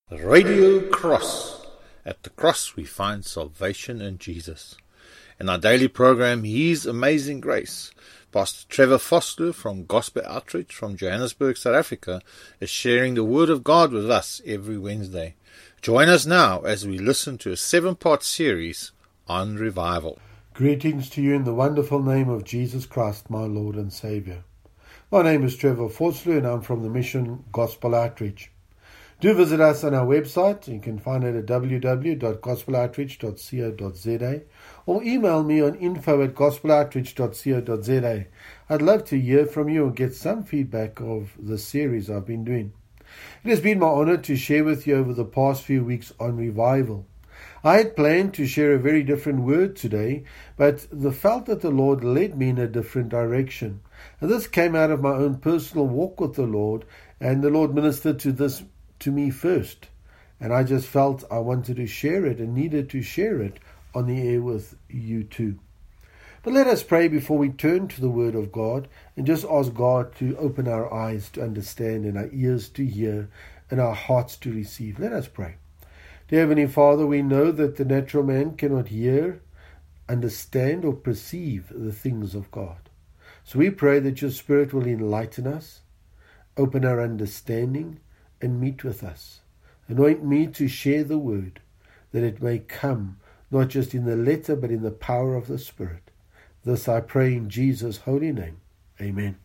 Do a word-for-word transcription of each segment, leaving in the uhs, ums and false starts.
Radio Cross. At the cross we find salvation in Jesus. In our daily program, His Amazing Grace, Pastor Trevor Foster from Gospel Outreach from Johannesburg, South Africa, is sharing the Word of God with us every Wednesday. Join us now as we listen to a seven-part series on revival. Greetings to you in the wonderful name of Jesus Christ, my Lord and Saviour. My name is Trevor Foster and I'm from the Mission Gospel Outreach. Do visit us on our website. You can find it at w w w dot gospel outreach dot co dot z a or email me on info at gospel outreach dot co dot z a. I'd love to hear from you and get some feedback of the series I've been doing. It has been my honor to share with you over the past few weeks on revival. I had planned to share a very different word today, but the felt that the Lord led me in a different direction. And this came out of my own personal walk with the Lord, and the Lord ministered to this to me first, and I just felt I wanted to share it and needed to share it on the air with you too. But let us pray before we turn to the Word of God and just ask God to open our eyes to understand and our ears to hear and our hearts to receive. Let us pray. Dear Heavenly Father, we know that the natural man cannot hear, understand or perceive the things of God. So we pray that your Spirit will enlighten us, open our understanding, and meet with us. Anoint me to share the word, that it may come, not just in the letter, but in the power of the Spirit. This I pray in Jesus' holy name. Amen.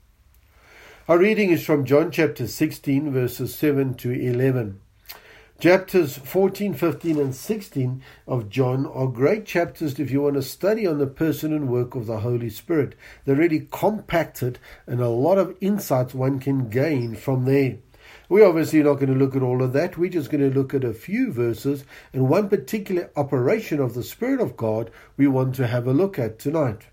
Our reading is from John chapter sixteen, verses seven to eleven. Chapters fourteen, fifteen, and sixteen of John are great chapters if you want to study on the person and work of the Holy Spirit. They're really compacted, and a lot of insights one can gain from there. We're obviously not going to look at all of that. We're just going to look at a few verses and one particular operation of the Spirit of God we want to have a look at tonight.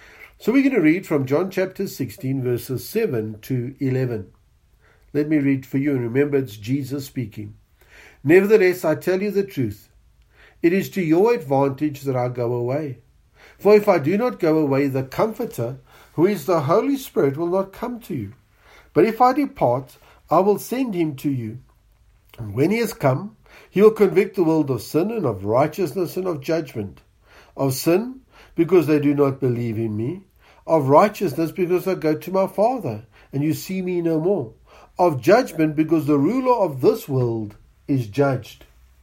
So we're going to read from John chapter sixteen, verses seven to eleven. Let me read for you, and remember it's Jesus speaking. Nevertheless, I tell you the truth. It is to your advantage that I go away. For if I do not go away, the Comforter, who is the Holy Spirit, will not come to you. But if I depart, I will send him to you. And when he has come, he will convict the world of sin and of righteousness and of judgment. Of sin, because they do not believe in me. Of righteousness, because I go to my Father, and you see me no more. Of judgment, because the ruler of this world is judged.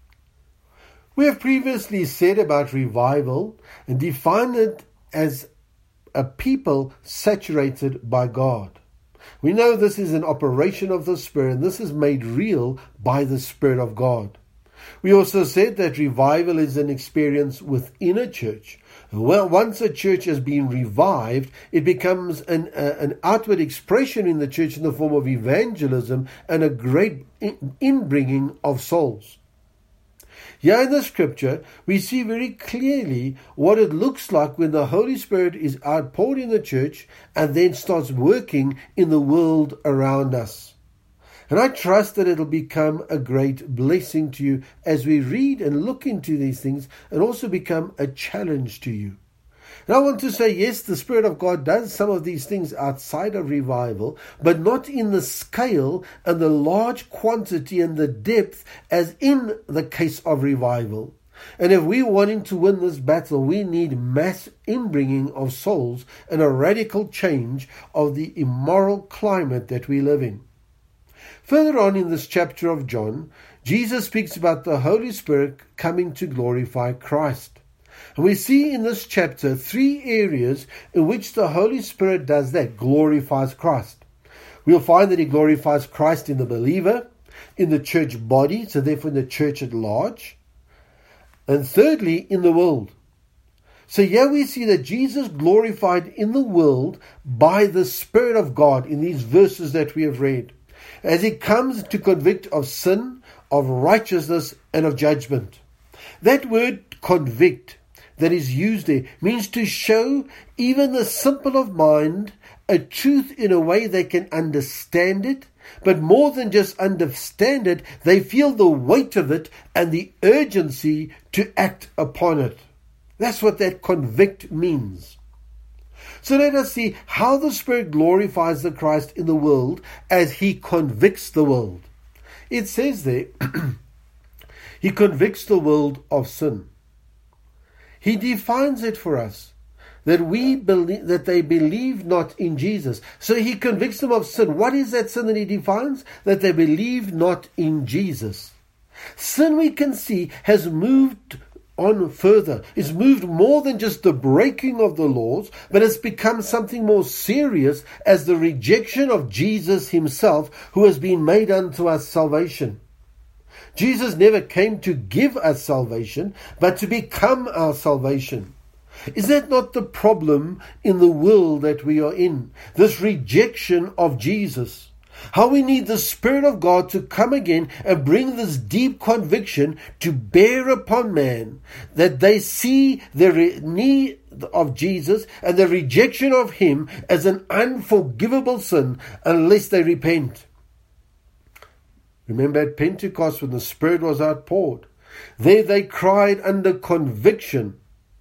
We have previously said about revival and defined it as a people saturated by God. We know this is an operation of the Spirit, and this is made real by the Spirit of God. We also said that revival is an experience within a church. Well, once a church has been revived, it becomes an, uh, an outward expression in the church in the form of evangelism and a great inbringing of souls. Here in the scripture, we see very clearly what it looks like when the Holy Spirit is outpoured in the church and then starts working in the world around us. And I trust that it'll become a great blessing to you as we read and look into these things, and also become a challenge to you. And I want to say, yes, the Spirit of God does some of these things outside of revival, but not in the scale and the large quantity and the depth as in the case of revival. And if we're wanting to win this battle, we need mass inbringing of souls and a radical change of the immoral climate that we live in. Further on in this chapter of John, Jesus speaks about the Holy Spirit coming to glorify Christ. And we see in this chapter three areas in which the Holy Spirit does that, glorifies Christ. We'll find that he glorifies Christ in the believer, in the church body, so therefore in the church at large, and thirdly, in the world. So here we see that Jesus glorified in the world by the Spirit of God in these verses that we have read, as he comes to convict of sin, of righteousness, and of judgment. That word convict that is used there means to show even the simple of mind a truth in a way they can understand it, but more than just understand it, they feel the weight of it and the urgency to act upon it. That's what that convict means. So let us see how the Spirit glorifies the Christ in the world as he convicts the world. It says there, He convicts the world of sin. He defines it for us, that we believe, that they believe not in Jesus. So he convicts them of sin. What is that sin that he defines? That they believe not in Jesus. Sin, we can see, has moved on further. It's moved more than just the breaking of the laws, but it's become something more serious as the rejection of Jesus himself, who has been made unto us salvation. Jesus never came to give us salvation, but to become our salvation. Is that not the problem in the world that we are in? This rejection of Jesus. How we need the Spirit of God to come again and bring this deep conviction to bear upon man, that they see the re- need of Jesus and the rejection of him as an unforgivable sin unless they repent. Remember at Pentecost when the Spirit was outpoured, there they cried under conviction,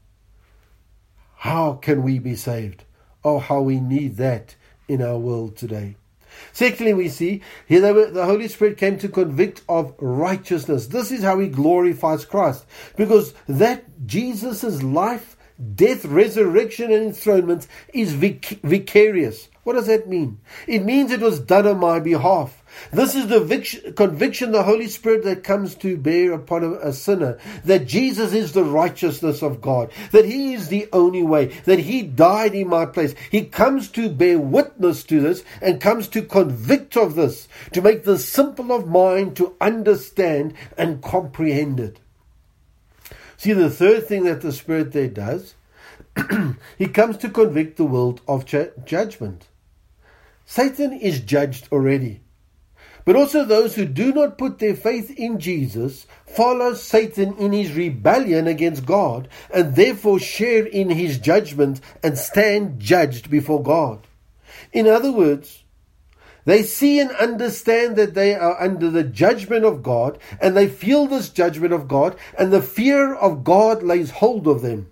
how can we be saved? Oh, how we need that in our world today. Secondly, we see here they were, the Holy Spirit came to convict of righteousness. This is how he glorifies Christ, because that Jesus' life, death, resurrection and enthronement is vic- vicarious. What does that mean? It means it was done on my behalf. This is the vic- conviction, the Holy Spirit that comes to bear upon a, a sinner, that Jesus is the righteousness of God, that he is the only way, that he died in my place. He comes to bear witness to this and comes to convict of this, to make the simple of mind to understand and comprehend it. See, the third thing that the Spirit there does, he comes to convict the world of ju- judgment. Satan is judged already. But also those who do not put their faith in Jesus follow Satan in his rebellion against God and therefore share in his judgment and stand judged before God. In other words, they see and understand that they are under the judgment of God, and they feel this judgment of God, and the fear of God lays hold of them.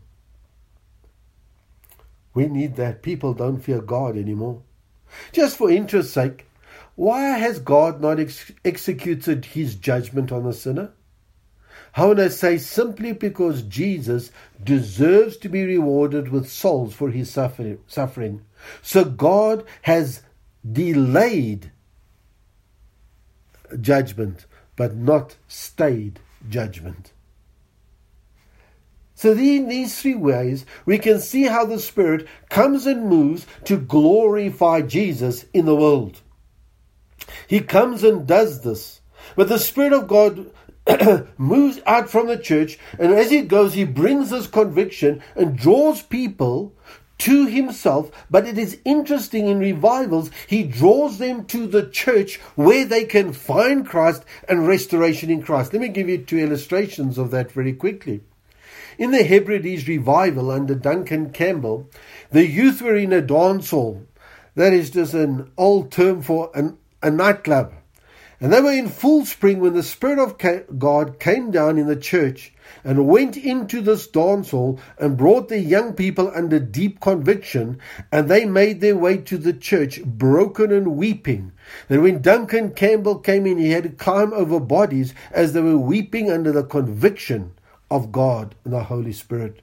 We need that. People don't fear God anymore. Just for interest's sake, why has God not ex- executed his judgment on the sinner? How would I say? Simply because Jesus deserves to be rewarded with souls for his suffering. So God has delayed judgment, but not stayed judgment. So in these three ways, we can see how the Spirit comes and moves to glorify Jesus in the world. He comes and does this. But the Spirit of God moves out from the church, and as he goes, he brings this conviction and draws people to himself. But it is interesting, in revivals, he draws them to the church where they can find Christ and restoration in Christ. Let me give you two illustrations of that very quickly. In the Hebrides revival under Duncan Campbell, the youth were in a dance hall. That is just an old term for an, a nightclub. And they were in full spring when the Spirit of God came down in the church and went into this dance hall and brought the young people under deep conviction, and they made their way to the church broken and weeping. And when Duncan Campbell came in, he had to climb over bodies as they were weeping under the conviction of God and the Holy Spirit.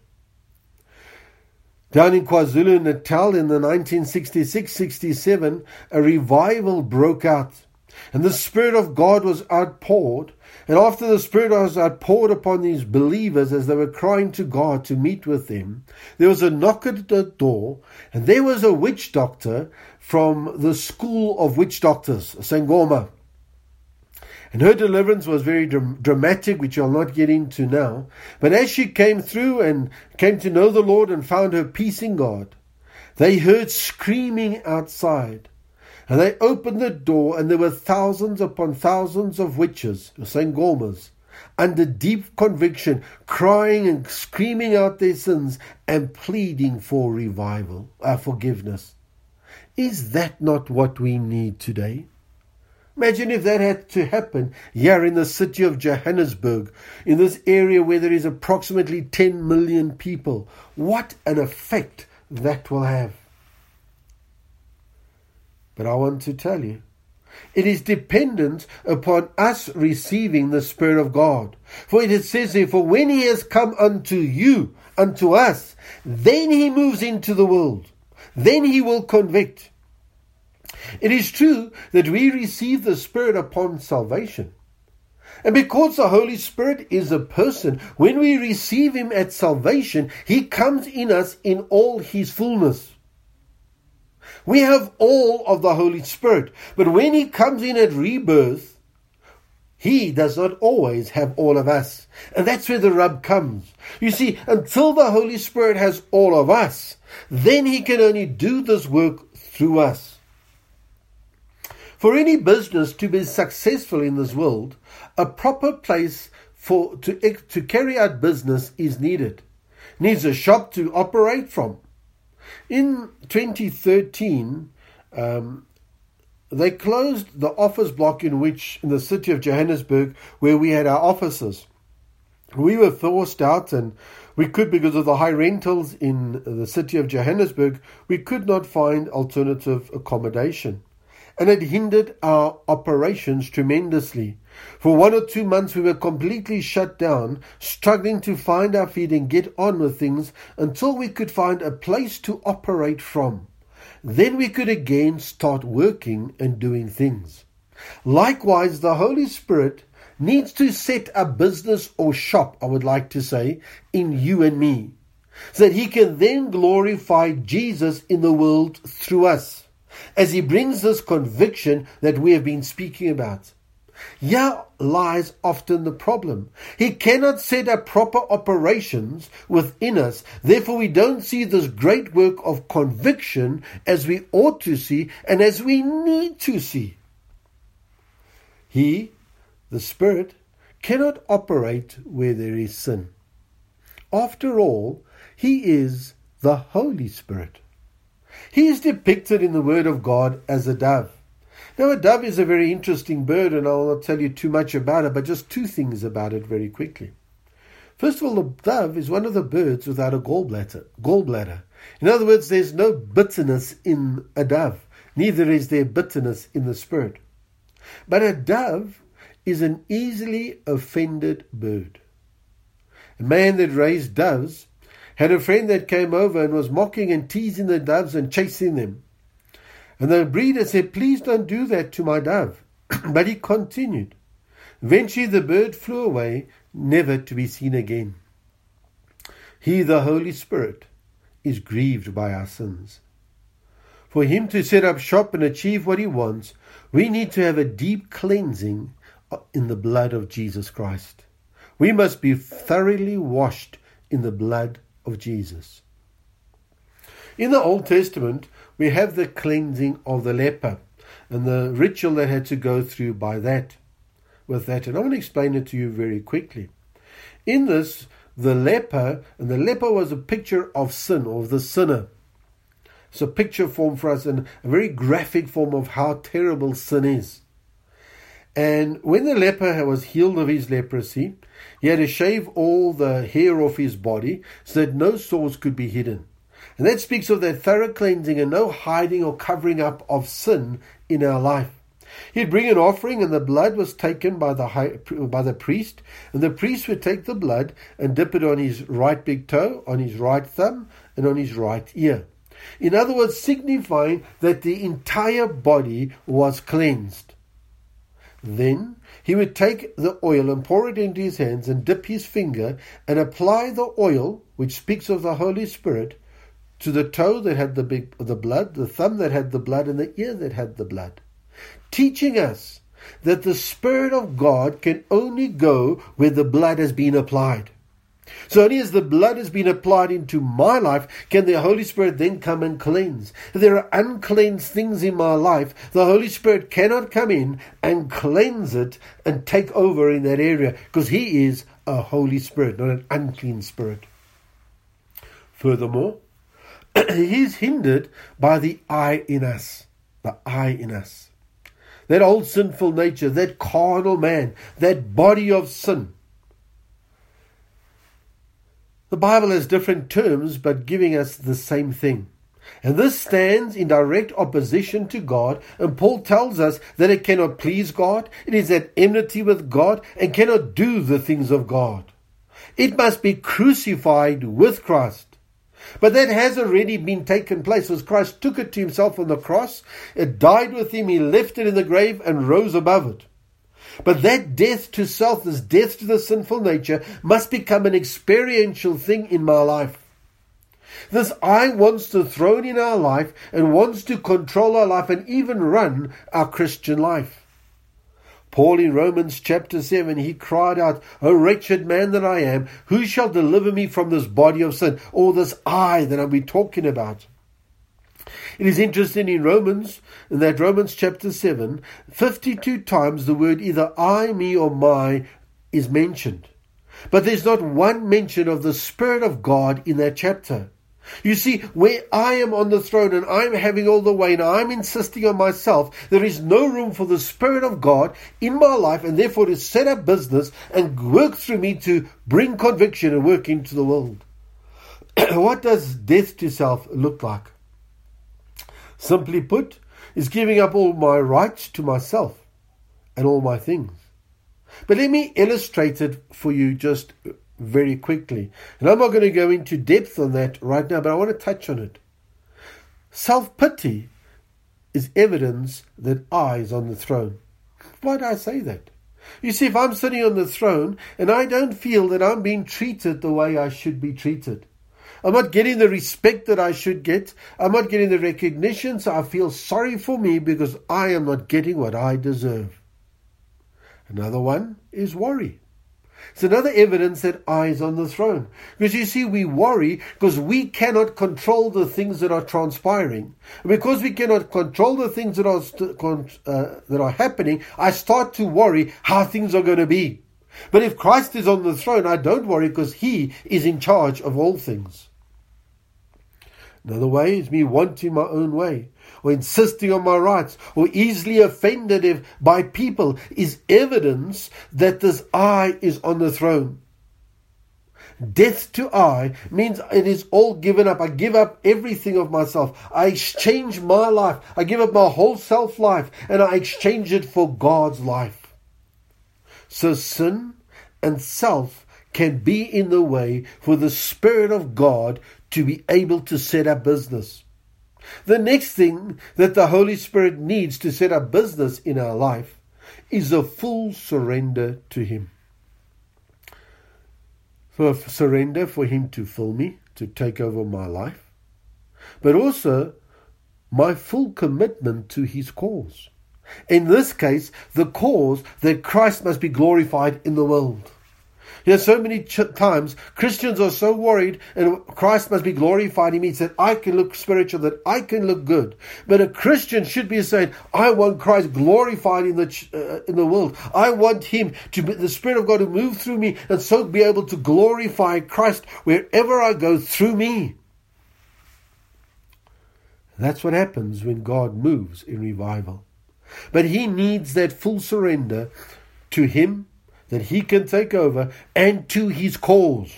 Down in KwaZulu-Natal in the nineteen sixty-six sixty-seven, a revival broke out, and the Spirit of God was outpoured. And after the Spirit was outpoured upon these believers as they were crying to God to meet with them, there was a knock at the door, and there was a witch doctor from the school of witch doctors, Sangoma. And her deliverance was very dramatic, which I'll not get into now. But as she came through and came to know the Lord and found her peace in God, they heard screaming outside. And they opened the door, and there were thousands upon thousands of witches, Sangomas, under deep conviction, crying and screaming out their sins and pleading for revival, uh, forgiveness. Is that not what we need today? Imagine if that had to happen here in the city of Johannesburg, in this area where there is approximately ten million people. What an effect that will have. But I want to tell you, It is dependent upon us receiving the Spirit of God. For it says here, for when he has come unto you, unto us, then he moves into the world. Then he will convict. It is true that we receive the Spirit upon salvation. And because the Holy Spirit is a person, when we receive him at salvation, he comes in us in all his fullness. We have all of the Holy Spirit, but when he comes in at rebirth, he does not always have all of us. And that's where the rub comes. You see, until the Holy Spirit has all of us, then he can only do this work through us. For any business to be successful in this world, a proper place for to, to carry out business is needed. It needs a shop to operate from. In twenty thirteen, um, they closed the office block in which, in the city of Johannesburg, where we had our offices. We were forced out, and we could, because of the high rentals in the city of Johannesburg, we could not find alternative accommodation. And it hindered our operations tremendously. For one or two months we were completely shut down, struggling to find our feet and get on with things until we could find a place to operate from. Then we could again start working and doing things. Likewise, the Holy Spirit needs to set a business or shop, I would like to say, in you and me, so that he can then glorify Jesus in the world through us, as he brings this conviction that we have been speaking about. Here lies often the problem. He cannot set up proper operations within us. Therefore, we don't see this great work of conviction as we ought to see and as we need to see. He, the Spirit, cannot operate where there is sin. After all, he is the Holy Spirit. He is depicted in the Word of God as a dove. Now, a dove is a very interesting bird, and I'll not tell you too much about it, but just two things about it very quickly. First of all, the dove is one of the birds without a gallbladder. gallbladder. In other words, there's no bitterness in a dove. Neither is there bitterness in the Spirit. But a dove is an easily offended bird. A man that raised doves had a friend that came over and was mocking and teasing the doves and chasing them. And the breeder said, "Please don't do that to my dove." But he continued. Eventually the bird flew away, never to be seen again. He, the Holy Spirit, is grieved by our sins. For him to set up shop and achieve what he wants, we need to have a deep cleansing in the blood of Jesus Christ. We must be thoroughly washed in the blood of Jesus. In the Old Testament, we have the cleansing of the leper and the ritual that had to go through by that, with that. And I want to explain it to you very quickly. In this, the leper, and the leper was a picture of sin, or of the sinner. It's a picture form for us, and a very graphic form of how terrible sin is. And when the leper was healed of his leprosy, he had to shave all the hair off his body so that no sores could be hidden. And that speaks of that thorough cleansing and no hiding or covering up of sin in our life. He'd bring an offering, and the blood was taken by the high, by the priest, and the priest would take the blood and dip it on his right big toe, on his right thumb, and on his right ear. In other words, signifying that the entire body was cleansed. Then he would take the oil and pour it into his hands and dip his finger and apply the oil, which speaks of the Holy Spirit, to the toe that had the big, the blood, the thumb that had the blood, and the ear that had the blood, teaching us that the Spirit of God can only go where the blood has been applied. So only as the blood has been applied into my life can the Holy Spirit then come and cleanse. If there are uncleansed things in my life, the Holy Spirit cannot come in and cleanse it and take over in that area, because he is a Holy Spirit, not an unclean spirit. Furthermore, he is hindered by the I in us, the I in us. That old sinful nature, that carnal man, that body of sin. The Bible has different terms, but giving us the same thing. And this stands in direct opposition to God, and Paul tells us that it cannot please God, it is at enmity with God, and cannot do the things of God. It must be crucified with Christ. But that has already been taken place, as Christ took it to himself on the cross, it died with him, he left it in the grave and rose above it. But that death to self, this death to the sinful nature, must become an experiential thing in my life. This I wants the throne in our life and wants to control our life and even run our Christian life. Paul in Romans chapter seven, he cried out, "O wretched man that I am, who shall deliver me from this body of sin?" Or this I that I'll be talking about. It is interesting in Romans, in that Romans chapter seven, fifty-two times the word either I, me or my is mentioned. But there's not one mention of the Spirit of God in that chapter. You see, where I am on the throne and I'm having all the way and I'm insisting on myself, there is no room for the Spirit of God in my life, and therefore to set up business and work through me to bring conviction and work into the world. What does death to self look like? Simply put, is giving up all my rights to myself and all my things. But let me illustrate it for you just very quickly. And I'm not going to go into depth on that right now, but I want to touch on it. Self-pity is evidence that I is on the throne. Why do I say that? You see, if I'm sitting on the throne and I don't feel that I'm being treated the way I should be treated, I'm not getting the respect that I should get, I'm not getting the recognition, so I feel sorry for me because I am not getting what I deserve. Another one is worry. It's another evidence that I is on the throne. Because you see, we worry because we cannot control the things that are transpiring. And because we cannot control the things that are uh, that are happening, I start to worry how things are going to be. But if Christ is on the throne, I don't worry because He is in charge of all things. Another way is me wanting my own way, or insisting on my rights, or easily offended if, by people, is evidence that this I is on the throne. Death to I means it is all given up. I give up everything of myself. I exchange my life. I give up my whole self-life, and I exchange it for God's life. So sin and self can be in the way for the Spirit of God to be able to set up business. The next thing that the Holy Spirit needs to set up business in our life is a full surrender to Him. For surrender for Him to fill me, to take over my life, but also my full commitment to His cause. In this case, the cause that Christ must be glorified in the world. You know, so many ch- times Christians are so worried and Christ must be glorified in me, that I can look spiritual, that I can look good. But a Christian should be saying, I want Christ glorified in the ch- uh, in the world. I want Him to be, the Spirit of God to move through me, and so be able to glorify Christ wherever I go through me. That's what happens when God moves in revival. But He needs that full surrender to Him, that He can take over, and to His cause.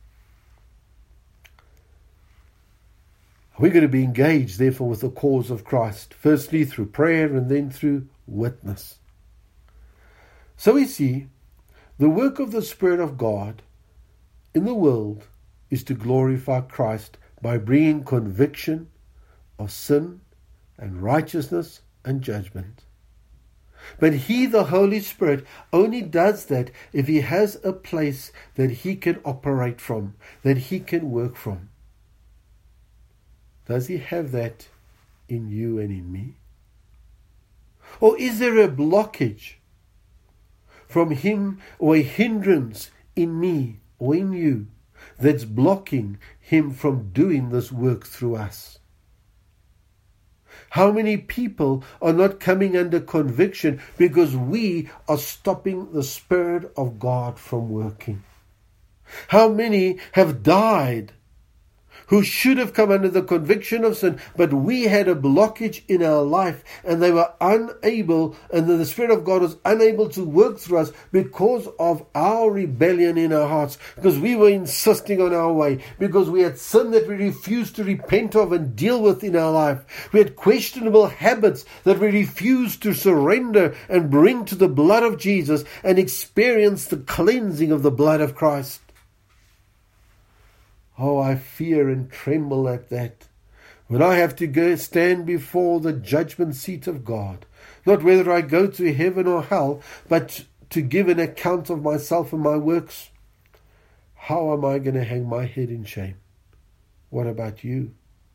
We're going to be engaged, therefore, with the cause of Christ, firstly through prayer and then through witness. So we see the work of the Spirit of God in the world is to glorify Christ by bringing conviction of sin and righteousness and judgment. But He, the Holy Spirit, only does that if He has a place that He can operate from, that He can work from. Does He have that in you and in me? Or is there a blockage from Him, or a hindrance in me or in you that's blocking Him from doing this work through us? How many people are not coming under conviction because we are stopping the Spirit of God from working? How many have died who should have come under the conviction of sin, but we had a blockage in our life, and they were unable, and the Spirit of God was unable to work through us because of our rebellion in our hearts, because we were insisting on our way, because we had sin that we refused to repent of and deal with in our life. We had questionable habits that we refused to surrender and bring to the blood of Jesus and experience the cleansing of the blood of Christ. Oh, I fear and tremble at that. When I have to go stand before the judgment seat of God, not whether I go to heaven or hell, but to give an account of myself and my works, how am I going to hang my head in shame? What about you?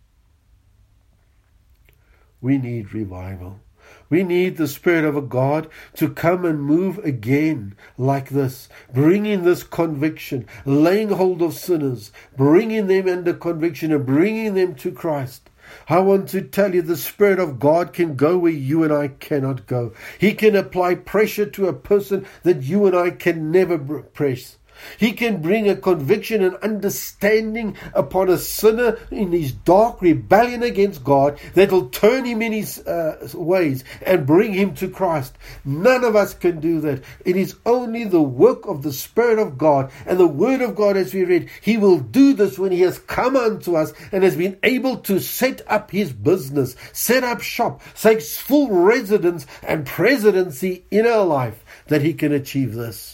We need revival. We need the Spirit of a God to come and move again like this, bringing this conviction, laying hold of sinners, bringing them under conviction and bringing them to Christ. I want to tell you, the Spirit of God can go where you and I cannot go. He can apply pressure to a person that you and I can never press. He can bring a conviction and understanding upon a sinner in his dark rebellion against God that will turn him in his uh, ways and bring him to Christ. None of us can do that. It is only the work of the Spirit of God and the Word of God, as we read. He will do this when He has come unto us and has been able to set up His business, set up shop, takes full residence and presidency in our life, that He can achieve this.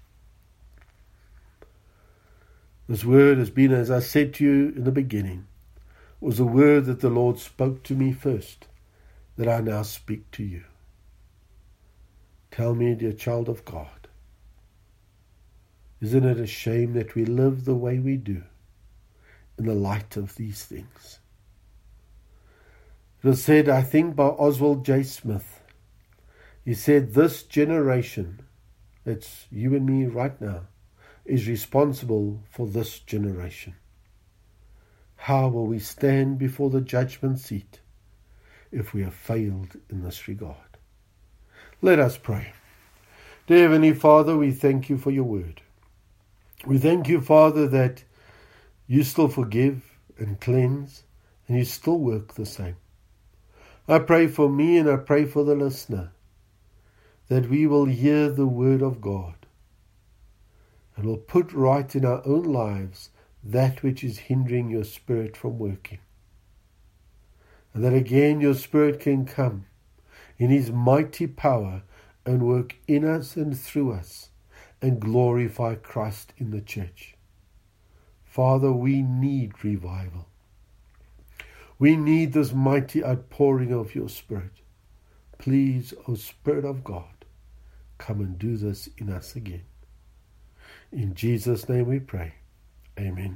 This word has been, as I said to you in the beginning, was a word that the Lord spoke to me first, that I now speak to you. Tell me, dear child of God, isn't it a shame that we live the way we do in the light of these things? It was said, I think, by Oswald J. Smith. He said, this generation, that's you and me right now, is responsible for this generation. How will we stand before the judgment seat if we have failed in this regard? Let us pray. Dear Heavenly Father, we thank you for your word. We thank you, Father, that you still forgive and cleanse, and you still work the same. I pray for me and I pray for the listener, that we will hear the word of God and will put right in our own lives that which is hindering your Spirit from working. And that again your Spirit can come in His mighty power and work in us and through us and glorify Christ in the church. Father, we need revival. We need this mighty outpouring of your Spirit. Please, O Spirit of God, come and do this in us again. In Jesus' name we pray. Amen.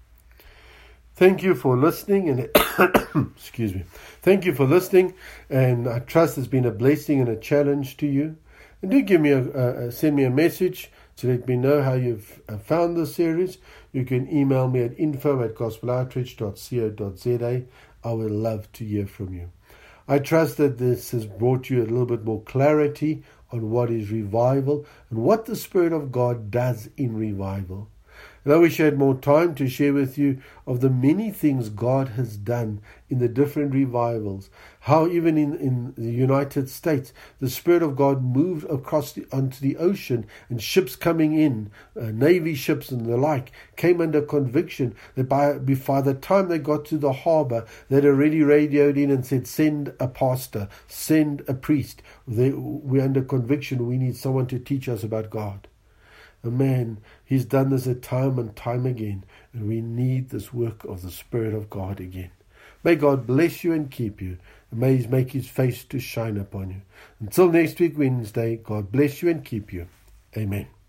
Thank you for listening, and excuse me. Thank you for listening, and I trust it's been a blessing and a challenge to you. And do give me a, a send me a message to let me know how you've found this series. You can email me at info at gospel outreach dot co dot za. I would love to hear from you. I trust that this has brought you a little bit more clarity on what is revival and what the Spirit of God does in revival. And I wish I had more time to share with you of the many things God has done in the different revivals. How even in, in the United States, the Spirit of God moved across the, onto the ocean, and ships coming in, uh, Navy ships and the like, came under conviction that by, by the time they got to the harbor, they'd already radioed in and said, send a pastor, send a priest. They, we're under conviction. We need someone to teach us about God. And man, He's done this a time and time again, and we need this work of the Spirit of God again. May God bless you and keep you, and may He make His face to shine upon you. Until next week, Wednesday, God bless you and keep you. Amen.